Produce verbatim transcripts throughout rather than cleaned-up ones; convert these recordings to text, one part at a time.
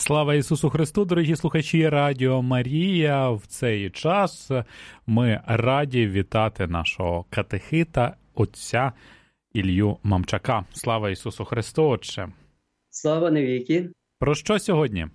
Слава Ісусу Христу, дорогі слухачі Радіо Марія. В цей час ми раді вітати нашого катехита, отця Ілью Мамчака. Слава Ісусу Христу, отче. Слава навіки. Про що сьогодні?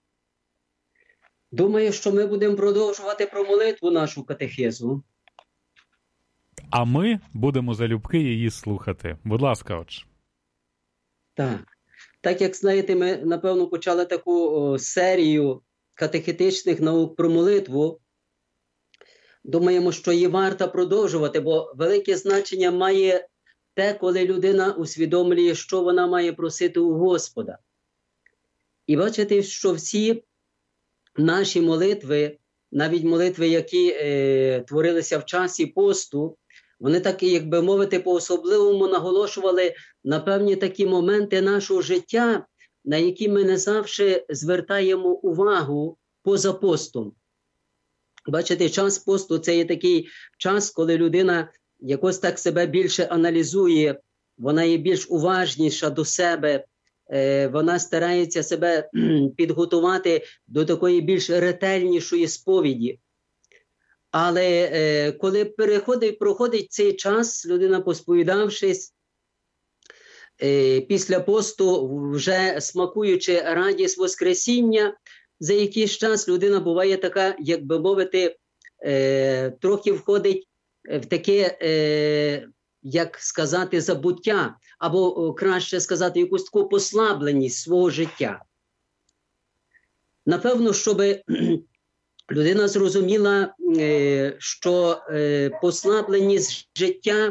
Думаю, що ми будемо продовжувати про молитву нашу катехизу. А ми будемо залюбки її слухати. Будь ласка, отче. Так. Так як, знаєте, ми, напевно, почали таку о, серію катехетичних наук про молитву. Думаємо, що її варто продовжувати, бо велике значення має те, коли людина усвідомлює, що вона має просити у Господа. І бачите, що всі наші молитви, навіть молитви, які е, творилися в часі посту, вони так, як би мовити, по-особливому наголошували на певні такі моменти нашого життя, на які ми не завжди звертаємо увагу поза постом. Бачите, час посту – це є такий час, коли людина якось так себе більше аналізує, вона є більш уважніша до себе, вона старається себе підготувати до такої більш ретельнішої сповіді. Але е, коли переходить, проходить цей час, людина, посповідавшись, е, після посту, вже смакуючи радість Воскресіння, за якийсь час людина буває така, як би мовити, е, трохи входить в таке, е, як сказати, забуття, або краще сказати, якусь таку послабленість свого життя. Напевно, щоби людина зрозуміла, що послабленість життя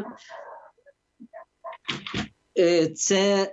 – це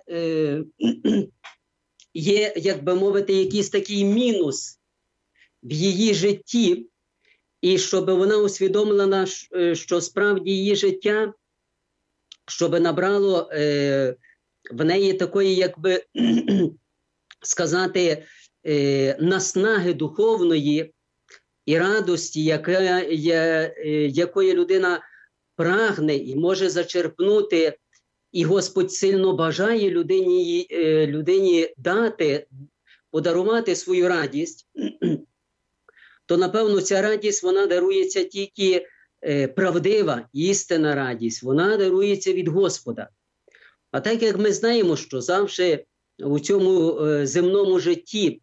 є, як би мовити, якийсь такий мінус в її житті, і щоб вона усвідомила, що справді її життя, щоб набрало в неї такої, як би сказати, наснаги духовної, і радості, яка, я, якої людина прагне і може зачерпнути, і Господь сильно бажає людині, людині дати, подарувати свою радість, то, напевно, ця радість, вона дарується тільки правдива, істинна радість, вона дарується від Господа. А так як ми знаємо, що завжди у цьому земному житті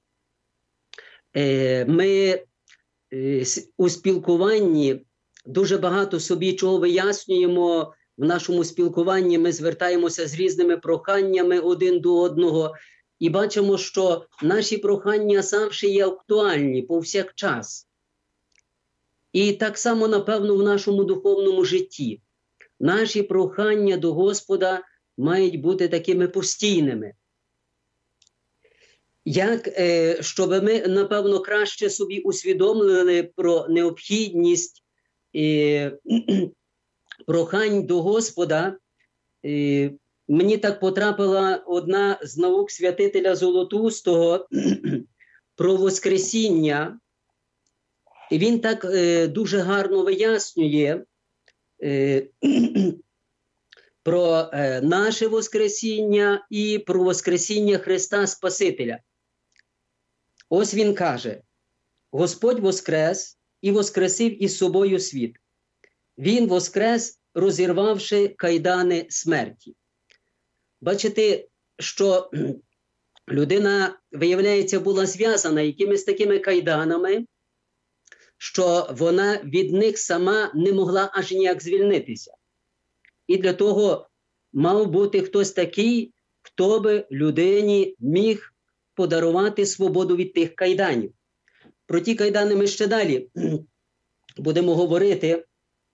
ми у спілкуванні дуже багато собі чого вияснюємо, в нашому спілкуванні ми звертаємося з різними проханнями один до одного і бачимо, що наші прохання завжди є актуальні повсякчас. І так само, напевно, в нашому духовному житті. Наші прохання до Господа мають бути такими постійними. Як, щоб ми, напевно, краще собі усвідомили про необхідність е, прохань до Господа, е, мені так потрапила одна з наук святителя Золотоустого про Воскресіння. І він так е, дуже гарно вияснює е, про е, наше Воскресіння і про Воскресіння Христа Спасителя. Ось він каже: Господь воскрес і воскресив із собою світ. Він воскрес, розірвавши кайдани смерті. Бачите, що людина, виявляється, була зв'язана якимись такими кайданами, що вона від них сама не могла аж ніяк звільнитися. І для того мав бути хтось такий, хто би людині міг подарувати свободу від тих кайданів. Про ті кайдани ми ще далі будемо говорити.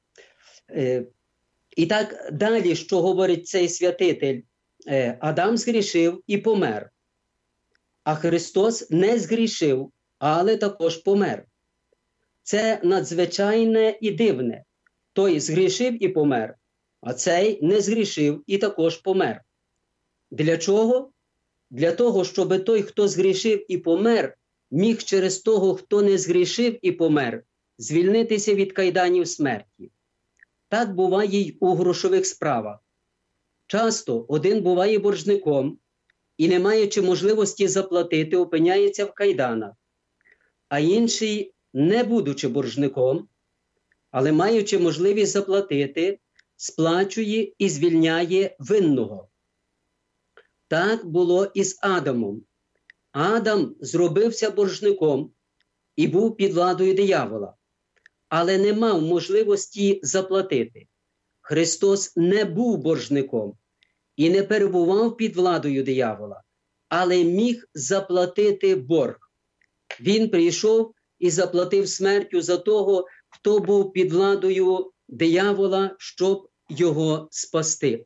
І так далі, що говорить цей святитель? Адам згрішив і помер, а Христос не згрішив, але також помер. Це надзвичайне і дивне. Той згрішив і помер, а цей не згрішив і також помер. Для чого? Для того, щоб той, хто згрішив і помер, міг через того, хто не згрішив і помер, звільнитися від кайданів смерті. Так буває й у грошових справах. Часто один буває боржником, і, не маючи можливості заплатити, опиняється в кайданах, а інший, не будучи боржником, але маючи можливість заплатити, сплачує і звільняє винного. Так було і з Адамом. Адам зробився боржником і був під владою диявола, але не мав можливості заплатити. Христос не був боржником і не перебував під владою диявола, але міг заплатити борг. Він прийшов і заплатив смертю за того, хто був під владою диявола, щоб його спасти.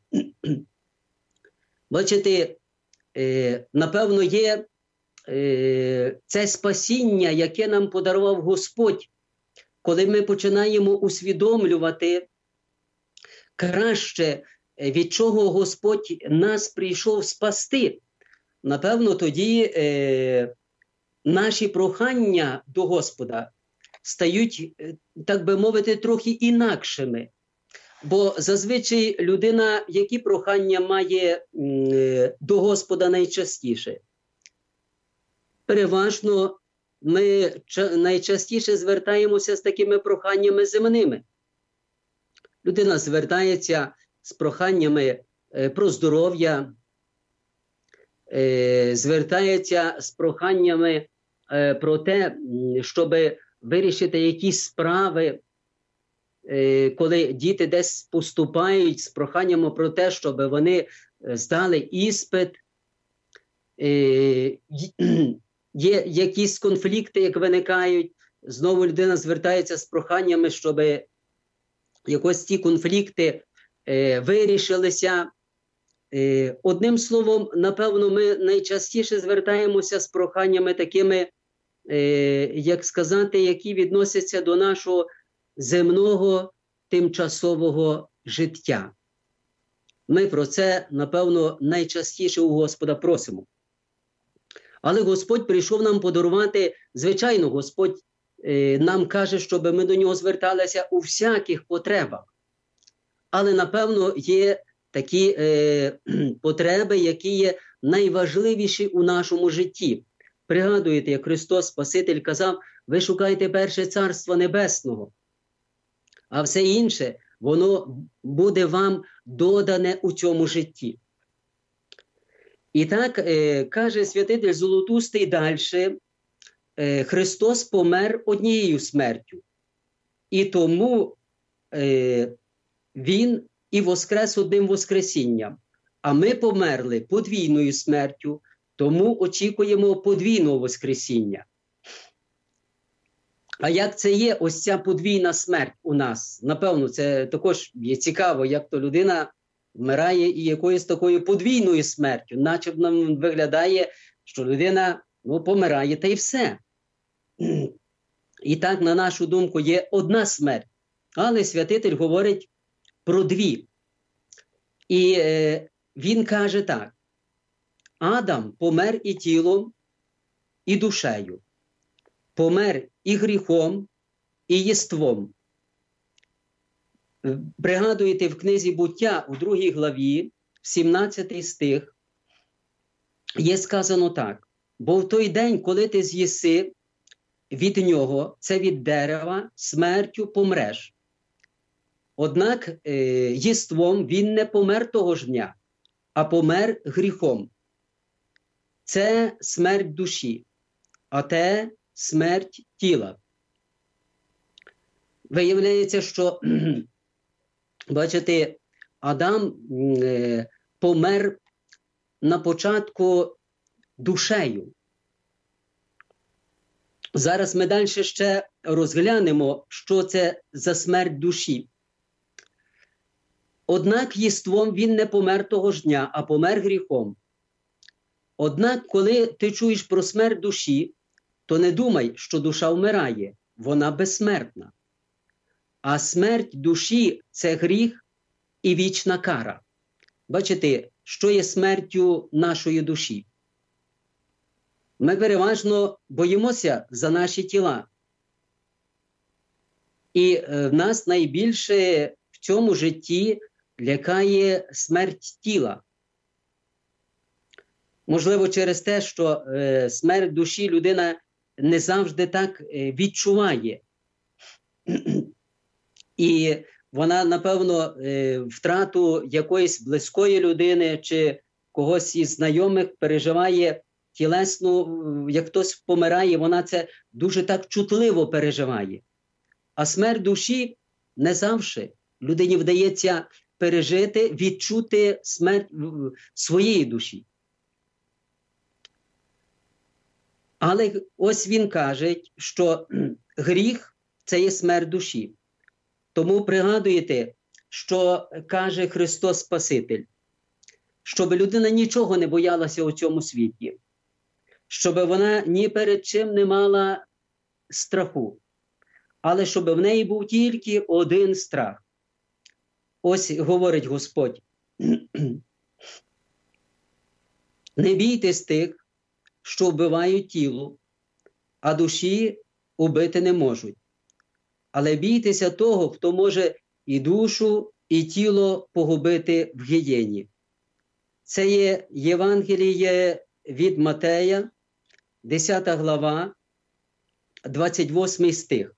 Бачите, напевно, є це спасіння, яке нам подарував Господь, коли ми починаємо усвідомлювати краще, від чого Господь нас прийшов спасти. Напевно, тоді е, наші прохання до Господа стають, так би мовити, трохи інакшими. Бо зазвичай людина, які прохання має е, до Господа найчастіше? Переважно ми найчастіше звертаємося з такими проханнями земними. Людина звертається з проханнями про здоров'я, звертається з проханнями про те, щоб вирішити якісь справи, коли діти десь поступають, з проханнями про те, щоб вони здали іспит. Є якісь конфлікти, як виникають, знову людина звертається з проханнями, щоб якось ці конфлікти е, вирішилися. Е, одним словом, напевно, ми найчастіше звертаємося з проханнями такими, е, як сказати, які відносяться до нашого земного тимчасового життя. Ми про це, напевно, найчастіше у Господа просимо. Але Господь прийшов нам подарувати, звичайно, Господь е, нам каже, щоб ми до нього зверталися у всяких потребах. Але, напевно, є такі е, потреби, які є найважливіші у нашому житті. Пригадуєте, як Христос Спаситель казав, ви шукайте перше Царство Небесного, а все інше, воно буде вам додане у цьому житті. І так, е, каже святитель Золотустий далі, е, Христос помер однією смертю. І тому е, Він і воскрес одним воскресінням. А ми померли подвійною смертю, тому очікуємо подвійного воскресіння. А як це є, ось ця подвійна смерть у нас? Напевно, це також є цікаво, як то людина вмирає і якоюсь такою подвійною смертю. Наче нам виглядає, що людина ну, помирає та й все. І так, на нашу думку, є одна смерть. Але святитель говорить про дві. І е, він каже так. Адам помер і тілом, і душею. Помер і гріхом, і єством. Пригадуєте, в книзі «Буття» у другій главі, сімнадцятий стих, є сказано так. Бо в той день, коли ти з'їси від нього, це від дерева, смертю помреш. Однак е, єством він не помер того ж дня, а помер гріхом. Це смерть душі, а те смерть тіла. Виявляється, що, бачите, Адам е, помер на початку душею. Зараз ми далі ще розглянемо, що це за смерть душі. Однак єством він не помер того ж дня, а помер гріхом. Однак, коли ти чуєш про смерть душі, то не думай, що душа вмирає, вона безсмертна. А смерть душі – це гріх і вічна кара. Бачите, що є смертю нашої душі? Ми переважно боїмося за наші тіла. І в нас найбільше в цьому житті лякає смерть тіла. Можливо, через те, що е, смерть душі людина не завжди так е, відчуває. І вона, напевно, е, втрату якоїсь близької людини чи когось із знайомих переживає тілесно, як хтось помирає, вона це дуже так чутливо переживає. А смерть душі не завжди людині вдається пережити, відчути смерть своєї душі. Але ось він каже, що гріх – це є смерть душі. Тому пригадуєте, що каже Христос Спаситель, щоб людина нічого не боялася у цьому світі, щоб вона ні перед чим не мала страху, але щоб в неї був тільки один страх. Ось говорить Господь, не бійтесь тих, що вбивають тіло, а душі убити не можуть. Але бійтеся того, хто може і душу, і тіло погубити в гієні. Це є Євангеліє від Матея, десята глава, двадцять восьмий стих.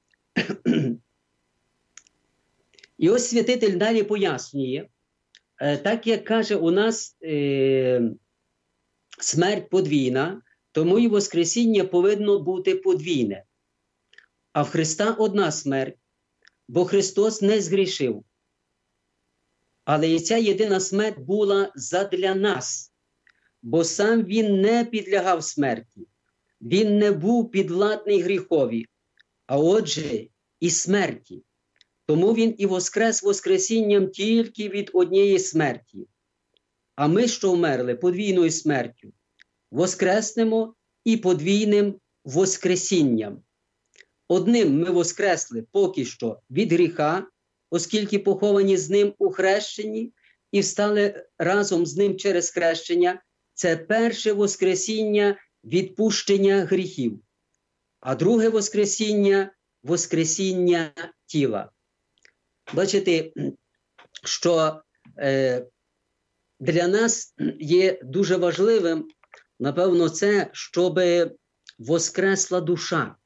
І ось святитель далі пояснює, так як каже у нас е, смерть подвійна, тому і воскресіння повинно бути подвійне. А в Христа одна смерть, бо Христос не згрішив. Але і ця єдина смерть була задля нас, бо сам Він не підлягав смерті. Він не був підвладний гріхові, а отже і смерті. Тому Він і воскрес воскресінням тільки від однієї смерті. А ми, що вмерли подвійною смертю, воскреснемо і подвійним воскресінням. Одним ми воскресли поки що від гріха, оскільки поховані з ним у хрещенні і встали разом з ним через хрещення. Це перше воскресіння відпущення гріхів, а друге воскресіння – воскресіння тіла. Бачите, що е, для нас є дуже важливим, напевно, це, щоб воскресла душа.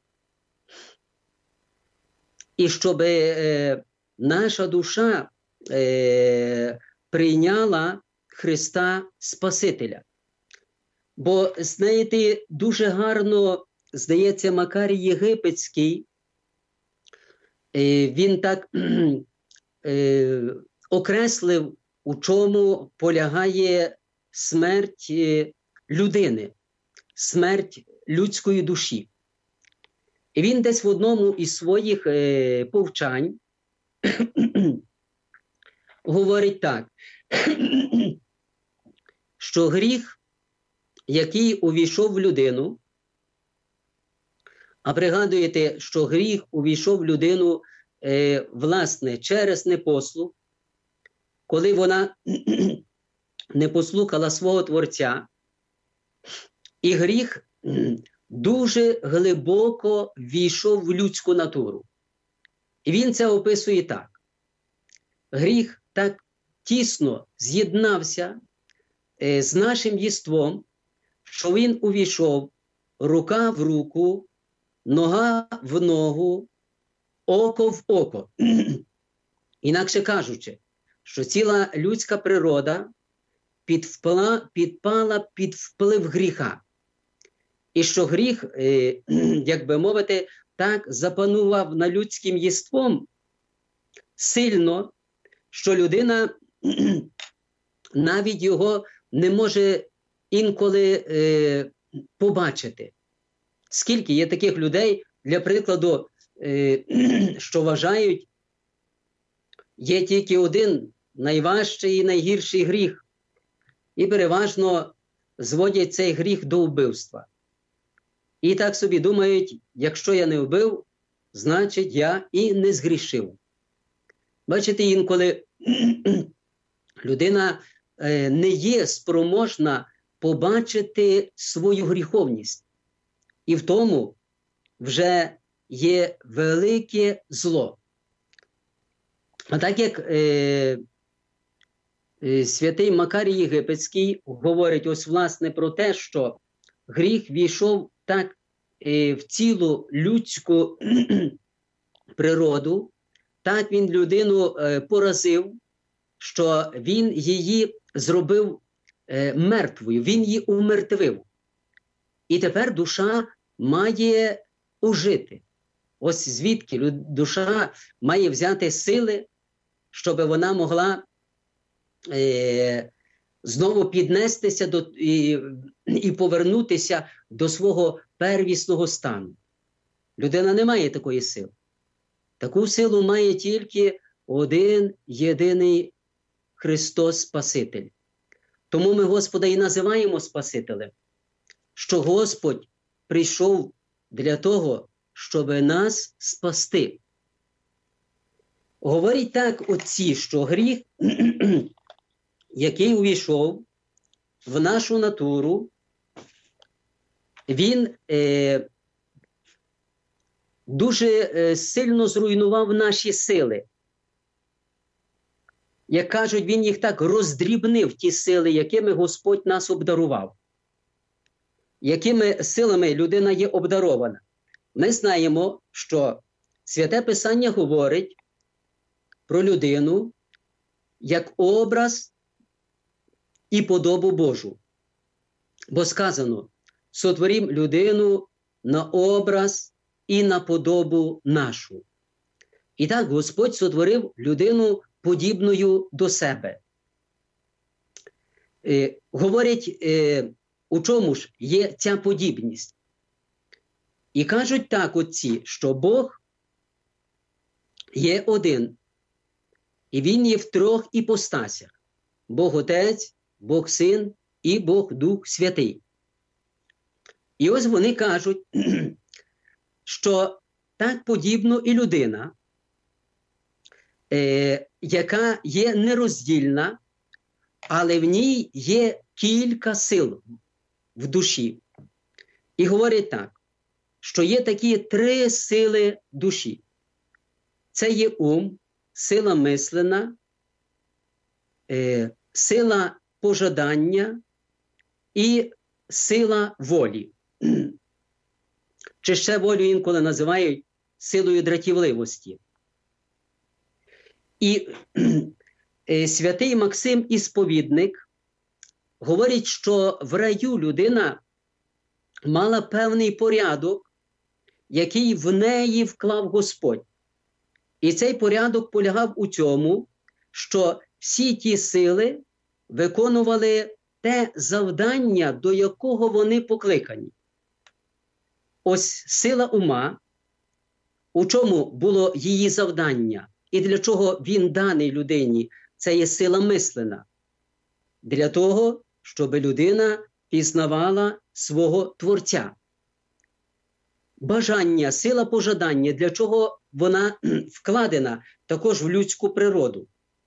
І щоб е, наша душа е, прийняла Христа Спасителя. Бо, знаєте, дуже гарно, здається, Макарій Єгипетський, е, він так е, окреслив, у чому полягає смерть людини, смерть людської душі. І він десь в одному із своїх е, повчань говорить так, що гріх, який увійшов в людину, а пригадуєте, що гріх увійшов в людину, е, власне, через непослух, коли вона не послухала свого Творця, і гріх дуже глибоко ввійшов в людську натуру. І він це описує так. Гріх так тісно з'єднався е, з нашим єством, що він увійшов рука в руку, нога в ногу, око в око. Інакше кажучи, що ціла людська природа підпала, підпала під вплив гріха. І що гріх, е, як би мовити, так запанував над людським єством сильно, що людина навіть його не може інколи е, побачити. Скільки є таких людей, для прикладу, е, що вважають, є тільки один найважчий і найгірший гріх, і переважно зводять цей гріх до вбивства. І так собі думають, якщо я не вбив, значить я і не згрішив. Бачите, інколи людина е, не є спроможна побачити свою гріховність. І в тому вже є велике зло. А так як е, святий Макарій Єгипетський говорить ось власне про те, що гріх війшов так в цілу людську природу, так він людину поразив, що він її зробив мертвою, він її умертвив. І тепер душа має ожити. Ось звідки душа має взяти сили, щоб вона могла е, знову піднестися до, і, і повернутися до свого первісного стану. Людина не має такої сили. Таку силу має тільки один єдиний Христос Спаситель. Тому ми Господа і називаємо Спасителем, що Господь прийшов для того, щоб нас спасти. Говорить так отці, що гріх, який увійшов в нашу натуру, він е, дуже е, сильно зруйнував наші сили. Як кажуть, він їх так роздрібнив, ті сили, якими Господь нас обдарував. Якими силами людина є обдарована. Ми знаємо, що Святе Писання говорить про людину як образ і подобу Божу. Бо сказано, сотворім людину на образ і на подобу нашу. І так Господь сотворив людину подібною до себе. Е, говорять, е, у чому ж є ця подібність? І кажуть так отці, що Бог є один, і Він є в трьох іпостасях. Бог Отець, Бог Син і Бог Дух Святий. І ось вони кажуть, що так подібно і людина, е, яка є нероздільна, але в ній є кілька сил в душі. І говорять так, що є такі три сили душі. Це є ум, сила мислена, е, сила пожадання і сила волі. Чи ще волю інколи називають силою дратівливості. І е, святий Максим Ісповідник говорить, що в раю людина мала певний порядок, який в неї вклав Господь. І цей порядок полягав у цьому, що всі ті сили виконували те завдання, до якого вони покликані. Ось сила ума, у чому було її завдання, і для чого він даний людині, це є сила мислена. Для того, щоб людина пізнавала свого Творця. Бажання, сила пожадання, для чого вона вкладена також в людську природу.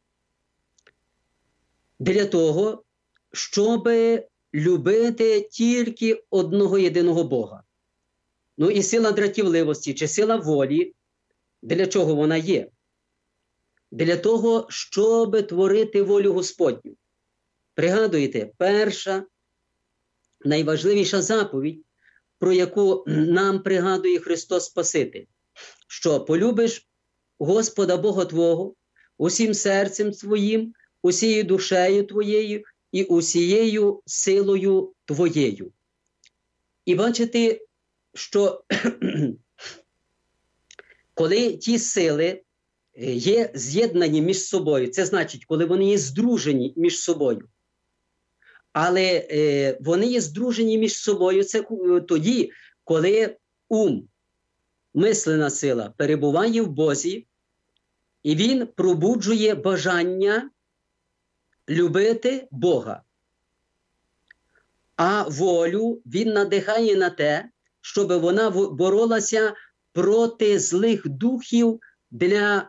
Для того, щоб любити тільки одного єдиного Бога. Ну і сила дратівливості чи сила волі, для чого вона є? Для того, щоб творити волю Господню. Пригадуєте, перша, найважливіша заповідь, про яку нам пригадує Христос Спаситель, що полюбиш Господа Бога Твого усім серцем Твоїм, усією душею Твоєю і усією силою Твоєю. І бачите, що коли ті сили є з'єднані між собою, це значить, коли вони є здружені між собою, але е, вони є здружені між собою, це тоді, коли ум, мислена сила перебуває в Бозі, і він пробуджує бажання любити Бога. А волю він надихає на те, щоб вона боролася проти злих духів для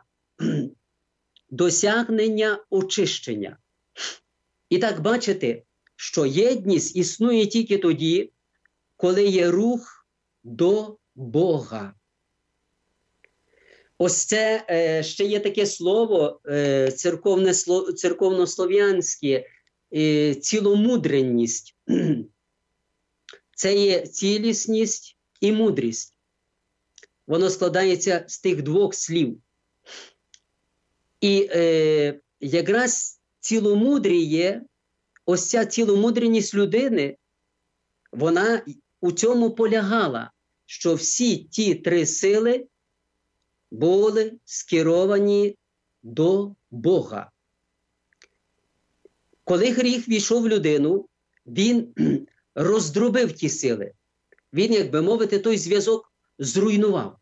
досягнення очищення. І так бачите, що єдність існує тільки тоді, коли є рух до Бога. ось це е, ще є таке слово, е, церковне, церковнослов'янське, е, ціломудренність. Це є цілісність і мудрість. Воно складається з тих двох слів. І е, якраз ціломудріє, ось ця ціломудрість людини, вона у цьому полягала, що всі ті три сили були скеровані до Бога. Коли гріх війшов в людину, він роздробив ті сили. Він, як би мовити, той зв'язок зруйнував.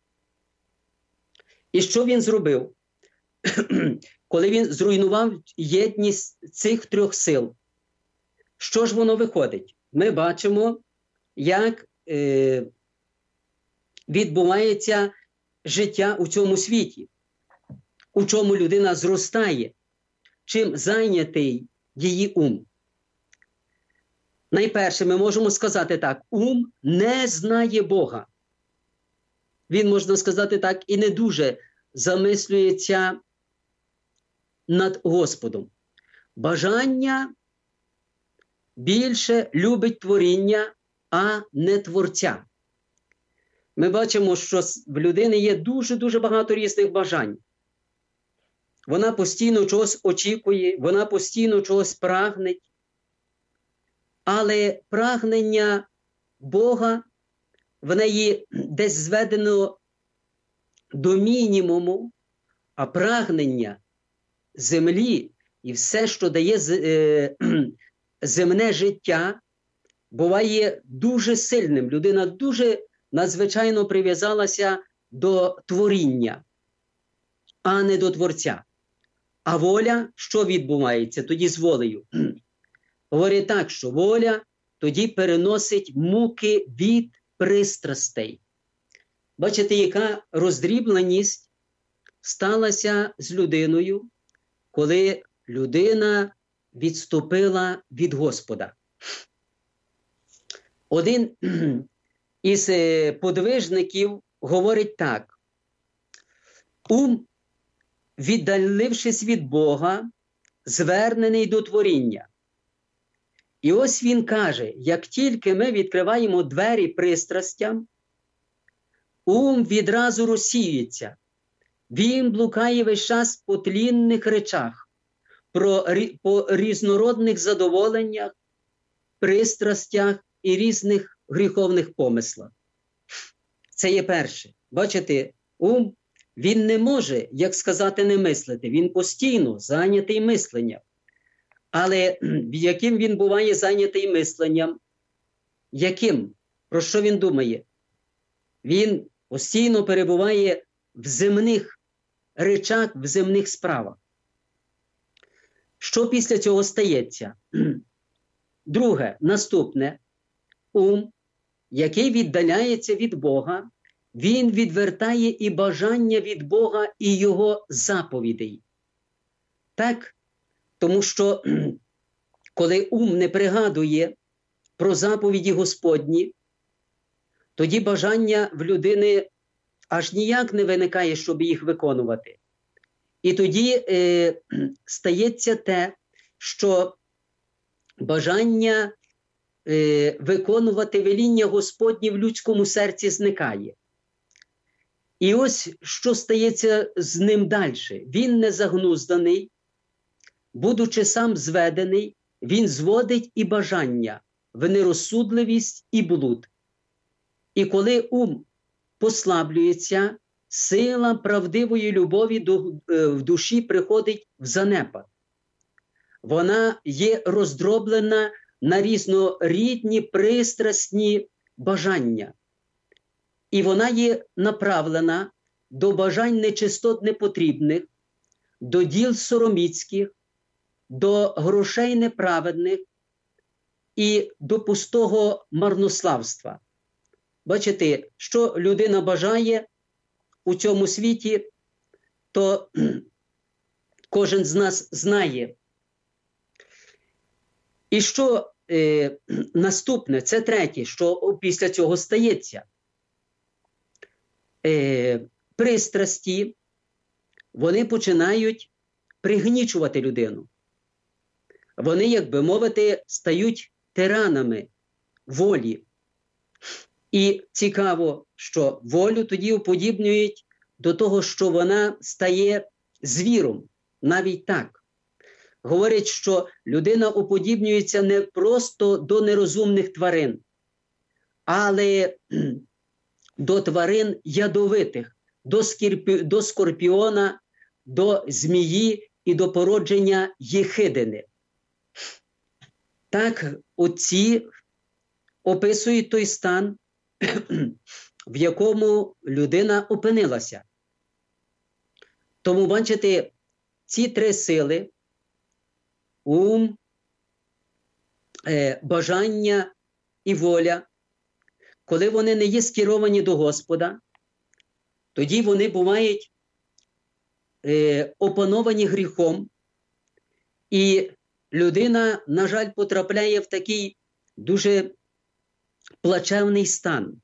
І що він зробив? Коли він зруйнував єдність цих трьох сил, що ж воно виходить? Ми бачимо, як е, відбувається життя у цьому світі, у чому людина зростає, чим зайнятий її ум. Найперше, ми можемо сказати так, ум не знає Бога. Він, можна сказати так, і не дуже замислюється над Господом. Бажання більше любить творіння, а не творця. Ми бачимо, що в людини є дуже-дуже багато різних бажань. Вона постійно чогось очікує, вона постійно чогось прагне. Але прагнення Бога в неї десь зведено до мінімуму, а прагнення землі і все, що дає земне життя, буває дуже сильним. Людина дуже надзвичайно прив'язалася до творіння, а не до Творця. А воля, що відбувається тоді з волею? Говорить так, що воля тоді переносить муки від пристрастей. Бачите, яка роздрібленість сталася з людиною, коли людина відступила від Господа. Один із подвижників говорить так: ум, віддалившись від Бога, звернений до творіння. І ось він каже, як тільки ми відкриваємо двері пристрастям, ум відразу розсіюється. Він блукає весь час по тлінних речах, про, по різнородних задоволеннях, пристрастях і різних гріховних помислах. Це є перше. Бачите, ум, він не може, як сказати, не мислити. Він постійно зайнятий мисленням. Але яким він буває зайнятий мисленням? Яким? Про що він думає? Він постійно перебуває в земних речах, в земних справах. Що після цього стається? Друге, наступне. Ум, який віддаляється від Бога, він відвертає і бажання від Бога, і його заповідей. Так? Тому що, коли ум не пригадує про заповіді Господні, тоді бажання в людини аж ніяк не виникає, щоб їх виконувати. І тоді е, стається те, що бажання е, виконувати веління Господні в людському серці зникає. І ось що стається з ним далі. Він не загнузданий, будучи сам зведений, він зводить і бажання в нерозсудливість і блуд. І коли ум послаблюється, сила правдивої любові в душі приходить в занепад. Вона є роздроблена на різнорідні пристрасні бажання. І вона є направлена до бажань нечистот непотрібних, до діл сороміцьких, до грошей неправедних і до пустого марнославства. Бачите, що людина бажає у цьому світі, то кожен з нас знає. І що е, наступне, це третє, що після цього стається. Е, пристрасті вони починають пригнічувати людину. Вони, як би мовити, стають тиранами волі. І цікаво, що волю тоді уподібнюють до того, що вона стає звіром. Навіть так. Говорять, що людина уподібнюється не просто до нерозумних тварин, але до тварин ядовитих, до, скірпі... до скорпіона, до змії і до породження єхидини. Так, отці описують той стан, в якому людина опинилася. Тому, бачите, ці три сили – ум, е, бажання і воля, коли вони не є скеровані до Господа, тоді вони бувають е, опановані гріхом, і людина, на жаль, потрапляє в такий дуже плачевний стан,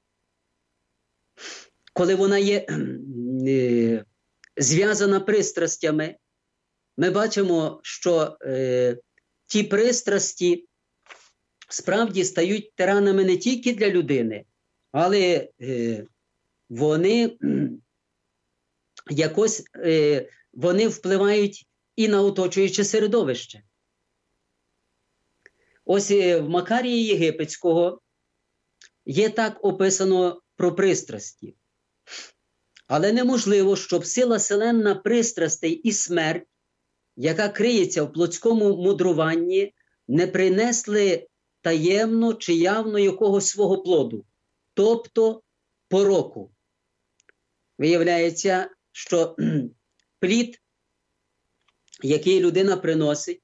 коли вона є е, зв'язана пристрастями. Ми бачимо, що е, ті пристрасті справді стають тиранами не тільки для людини, але е, вони якось е, вони впливають і на оточуюче середовище. Ось в Макарії Єгипетського є так описано про пристрасті. Але неможливо, щоб сила селенна пристрастей і смерть, яка криється в плотському мудруванні, не принесли таємно чи явно якогось свого плоду, тобто пороку. Виявляється, що плід, який людина приносить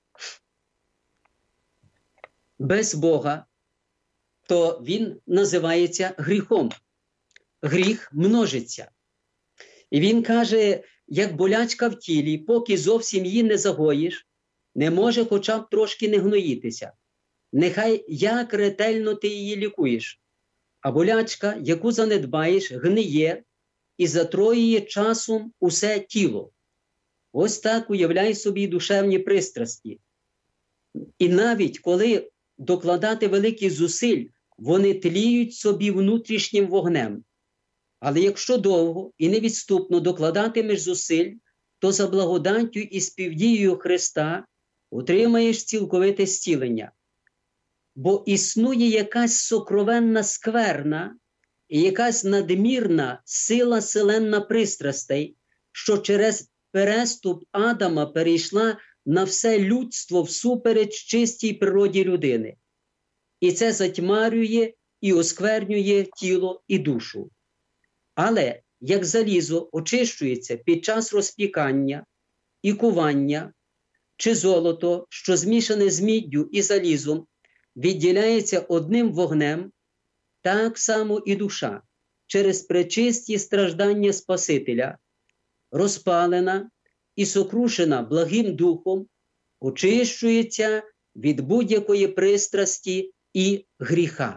без Бога, то він називається гріхом. Гріх множиться. І він каже, як болячка в тілі, поки зовсім її не загоїш, не може хоча б трошки не гноїтися. Нехай як ретельно ти її лікуєш. А болячка, яку занедбаєш, гниє і затроює часом усе тіло. Ось так уявляй собі душевні пристрасті. І навіть коли докладати великих зусиль, вони тліють собі внутрішнім вогнем. Але якщо довго і невідступно докладатимеш зусиль, то за благодаттю і співдією Христа отримаєш цілковите зцілення. Бо існує якась сокровенна скверна і якась надмірна сила селенна пристрастей, що через переступ Адама перейшла на все людство всупереч чистій природі людини. І це затьмарює і осквернює тіло і душу. Але як залізо очищується під час розпікання і кування, чи золото, що змішане з міддю і залізом, відділяється одним вогнем, так само і душа через пречисті страждання Спасителя, розпалена і сокрушена благим духом, очищується від будь-якої пристрасті і гріха.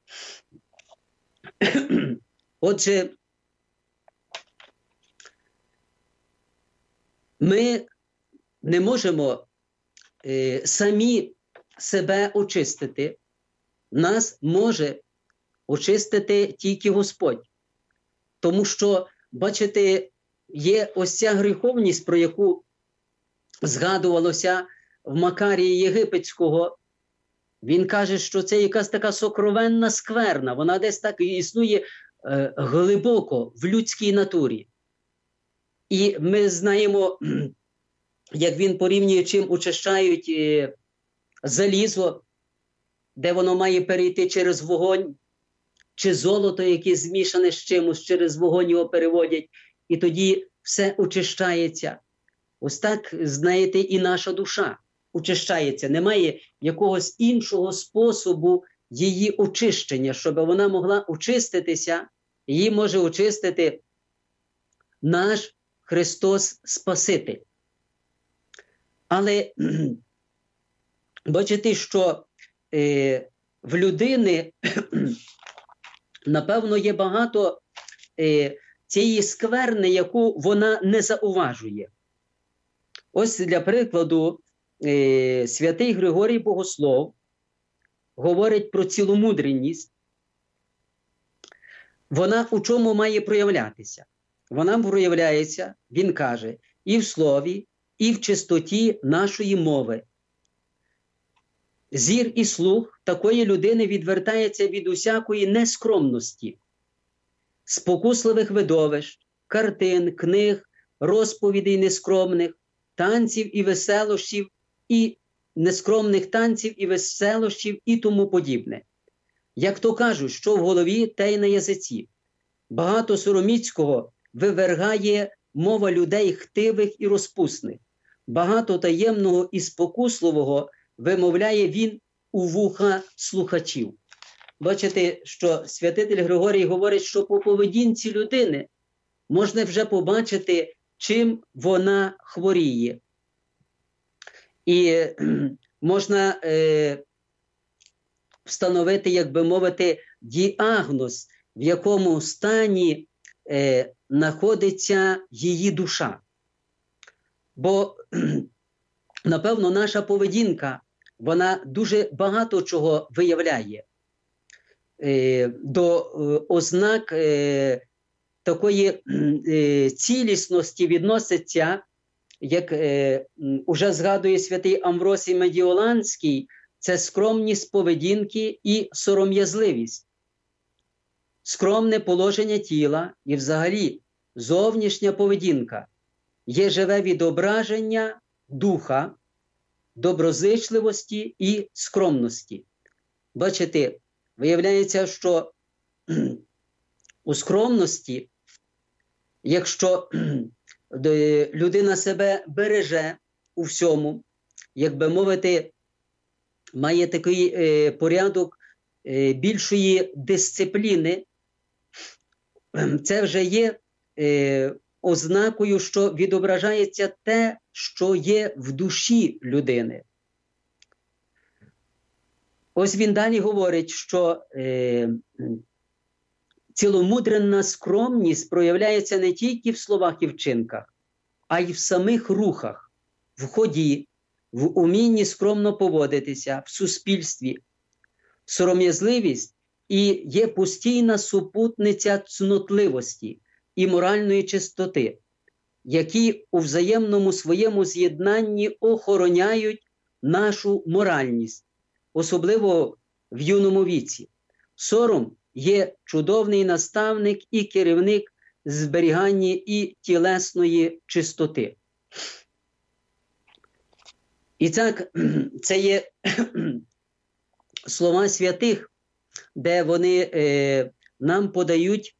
Отже, ми не можемо е, самі себе очистити. Нас може очистити тільки Господь. Тому що, бачите, є ось ця гріховність, про яку згадувалося в Макарії Єгипетського. Він каже, що це якась така сокровенна скверна, вона десь так існує е, глибоко в людській натурі. І ми знаємо, як він порівнює, чим очищають е, залізо, де воно має перейти через вогонь, чи золото, яке змішане з чимось, через вогонь його переводять, і тоді все очищається. Ось так, знаєте, і наша душа очищається. Немає якогось іншого способу її очищення, щоб вона могла очиститися. Її може очистити наш Христос Спаситель. Але бачите, що е, в людини, напевно, є багато е, цієї скверни, яку вона не зауважує. Ось для прикладу, е, святий Григорій Богослов говорить про ціломудрість. Вона у чому має проявлятися? Вона проявляється, він каже, і в слові, і в чистоті нашої мови. Зір і слух такої людини відвертається від усякої нескромності, спокусливих видовищ, картин, книг, розповідей нескромних, танців і веселощів, і нескромних танців і веселощів і тому подібне. Як то кажуть, що в голові, те й на язиці. Багато сороміцького вивергає мова людей хтивих і розпусних. Багато таємного і спокусливого вимовляє він у вуха слухачів. Бачите, що святитель Григорій говорить, що по поведінці людини можна вже побачити, чим вона хворіє. І можна е, встановити, як би мовити, діагноз, в якому стані е, знаходиться її душа. Бо, напевно, наша поведінка, вона дуже багато чого виявляє. Е, до е, ознак е, такої е, цілісності відноситься, як е, уже згадує святий Амвросій Медіоланський, це скромність поведінки і сором'язливість. Скромне положення тіла і взагалі зовнішня поведінка є живе відображення духа, доброзичливості і скромності. Бачите, виявляється, що у скромності, якщо людина себе береже у всьому, як би мовити, має такий е, порядок е, більшої дисципліни, це вже є е, ознакою, що відображається те, що є в душі людини. Ось він далі говорить, що е, ціломудренна скромність проявляється не тільки в словах і вчинках, а й в самих рухах, в ході, в умінні скромно поводитися, в суспільстві. Сором'язливість і є постійна супутниця цнотливості і моральної чистоти, які у взаємному своєму з'єднанні охороняють нашу моральність, особливо в юному віці. Сором є чудовний наставник і керівник зберігання і тілесної чистоти. І так, це є слова святих, де вони е, нам подають,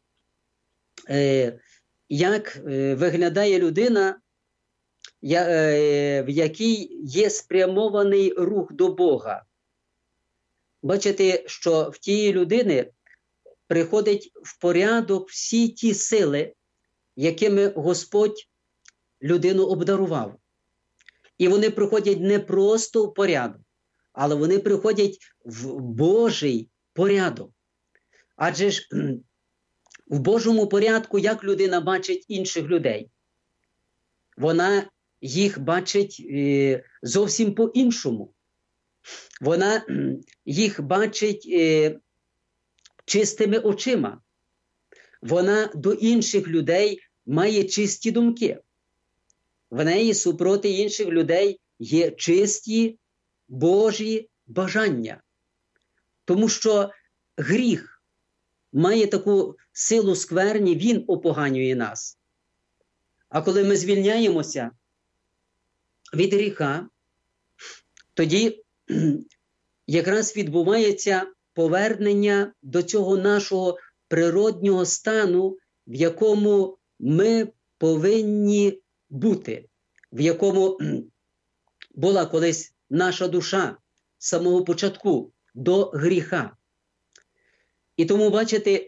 е, як е, виглядає людина, я, е, в якій є спрямований рух до Бога. Бачите, що в тієї людини приходить в порядок всі ті сили, якими Господь людину обдарував. І вони приходять не просто в порядок, але вони приходять в Божий порядок. Адже ж в Божому порядку, як людина бачить інших людей? Вона їх бачить е, зовсім по-іншому. Вона їх бачить е, чистими очима. Вона до інших людей має чисті думки. В неї супроти інших людей є чисті Божі бажання. Тому що гріх має таку силу скверні, він опоганює нас. А коли ми звільняємося від гріха, тоді якраз відбувається повернення до цього нашого природнього стану, в якому ми повинні бути, в якому була колись наша душа з самого початку до гріха. І тому, бачите,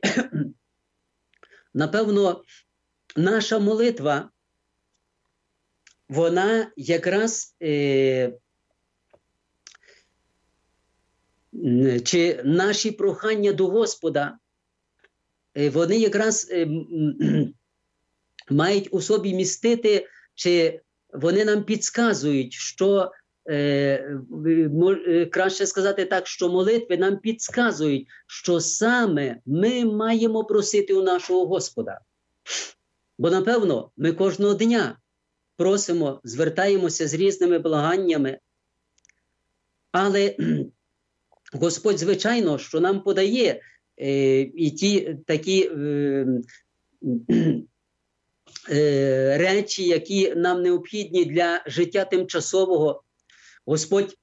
напевно, наша молитва, вона якраз, е, чи наші прохання до Господа, вони якраз мають у собі містити, чи вони нам підказують, що, краще сказати так, що молитви нам підказують, що саме ми маємо просити у нашого Господа. Бо, напевно, ми кожного дня просимо, звертаємося з різними благаннями, але Господь, звичайно, що нам подає е, і ті такі е, е, речі, які нам необхідні для життя тимчасового. Господь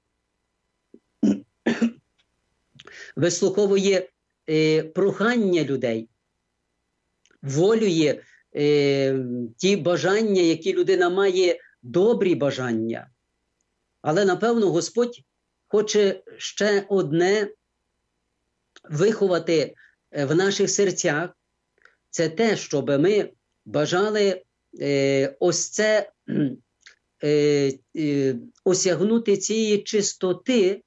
вислуховує е, прохання людей, волює е, ті бажання, які людина має, добрі бажання. Але, напевно, Господь хоче ще одне виховати в наших серцях. Це те, щоб ми бажали е, ось це е, е, осягнути цієї чистоти,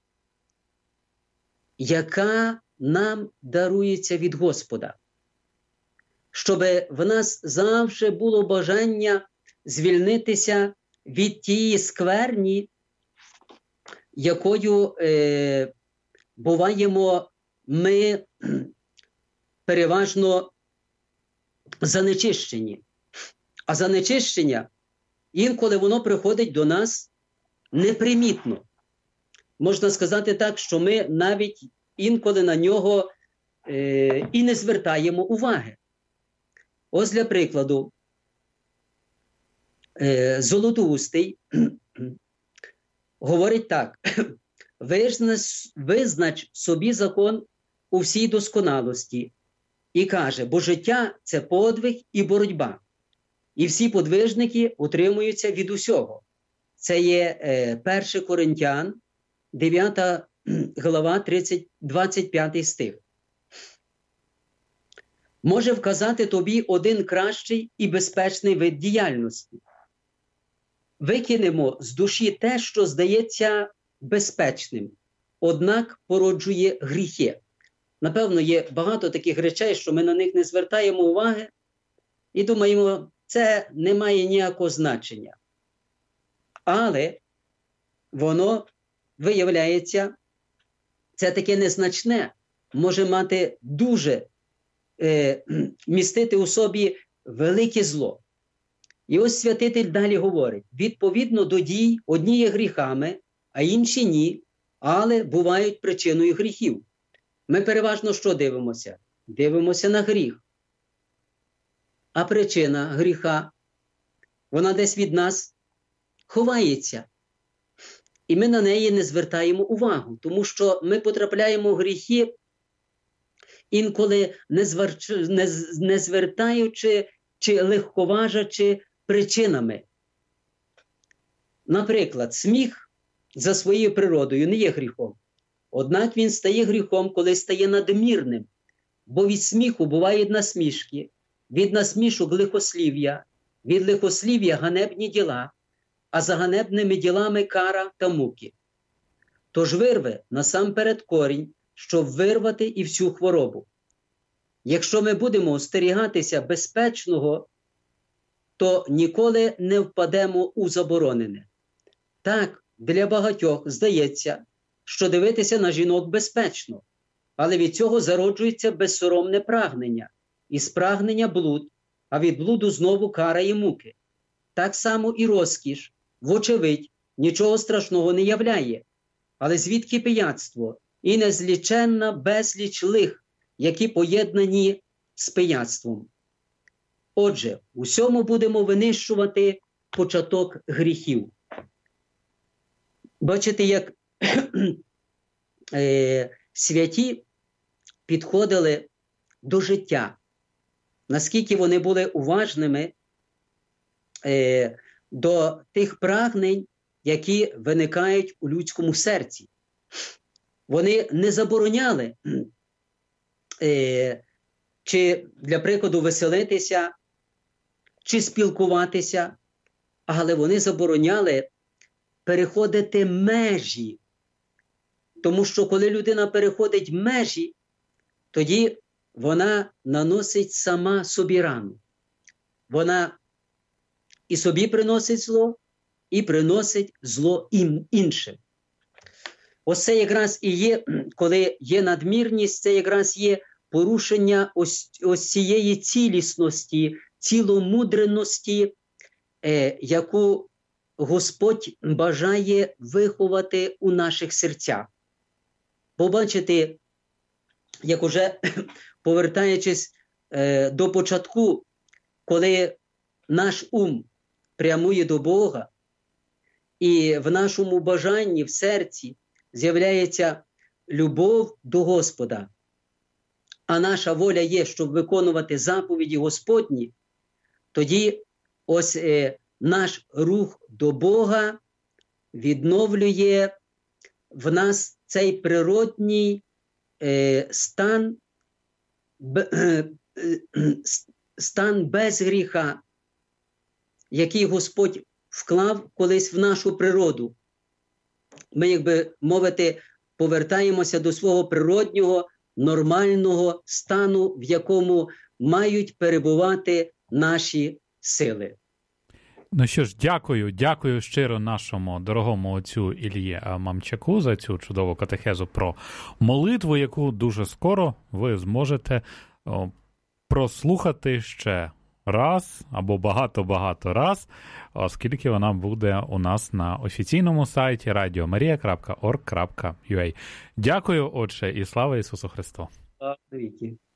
яка нам дарується від Господа. Щоб в нас завжди було бажання звільнитися від тієї скверні, якою е, буваємо ми переважно занечищені. А занечищення, інколи воно приходить до нас непримітно. Можна сказати так, що ми навіть інколи на нього е, і не звертаємо уваги. Ось для прикладу, е, Золотоустий говорить так: визнач, визнач собі закон у всій досконалості. І каже, бо життя – це подвиг і боротьба. І всі подвижники утримуються від усього. Це є е, перше Коринтян, дев'ята глава, тридцять, двадцять п'ятий стих. Може вказати тобі один кращий і безпечний вид діяльності. Викинемо з душі те, що здається безпечним, однак породжує гріхи. Напевно, є багато таких речей, що ми на них не звертаємо уваги і думаємо, це не має ніякого значення. Але воно, виявляється, це таке незначне, може мати дуже, е, містити у собі велике зло. І ось святитель далі говорить, відповідно до дій, одні є гріхами, а інші ні, але бувають причиною гріхів. Ми переважно що дивимося? Дивимося на гріх. А причина гріха, вона десь від нас ховається. І ми на неї не звертаємо увагу, тому що ми потрапляємо в гріхи, інколи не, звар... не... не звертаючи чи легковажачи причинами. Наприклад, сміх за своєю природою не є гріхом. Однак він стає гріхом, коли стає надмірним. Бо від сміху бувають насмішки, від насмішок лихослів'я, від лихослів'я ганебні діла, а за ганебними ділами кара та муки. Тож вирви насамперед корінь, щоб вирвати і всю хворобу. Якщо ми будемо остерігатися безпечного, то ніколи не впадемо у заборонене. Так, для багатьох здається, що дивитися на жінок безпечно, але від цього зароджується безсоромне прагнення, і з прагнення блуд, а від блуду знову кара і муки. Так само і розкіш, вочевидь, нічого страшного не являє, але звідки пияцтво і незліченна безліч лих, які поєднані з пияцтвом. Отже, усьому будемо винищувати початок гріхів. Бачите, як е, святі підходили до життя, наскільки вони були уважними е, до тих прагнень, які виникають у людському серці. Вони не забороняли, е, чи, для прикладу, веселитися, чи спілкуватися, але вони забороняли переходити межі. Тому що коли людина переходить межі, тоді вона наносить сама собі рану. Вона і собі приносить зло, і приносить зло іншим. Ось це якраз і є, коли є надмірність, це якраз є порушення ось, ось цієї цілісності, ціломудреності, е, яку Господь бажає виховати у наших серцях. Побачите, як уже повертаючись е, до початку, коли наш ум прямує до Бога, і в нашому бажанні, в серці з'являється любов до Господа, а наша воля є, щоб виконувати заповіді Господні, тоді ось е, наш рух до Бога відновлює в нас цей природній е, стан, б, е, е, стан без гріха, який Господь вклав колись в нашу природу. Ми, як би мовити, повертаємося до свого природнього, нормального стану, в якому мають перебувати наші сили. Ну що ж, дякую, дякую щиро нашому дорогому отцю Іллі Мамчаку за цю чудову катехезу про молитву, яку дуже скоро ви зможете о, прослухати ще раз або багато-багато раз, оскільки вона буде у нас на офіційному сайті радіо марія крапка орг крапка ю а. Дякую, отче, і слава Ісусу Христу! Слава навіки!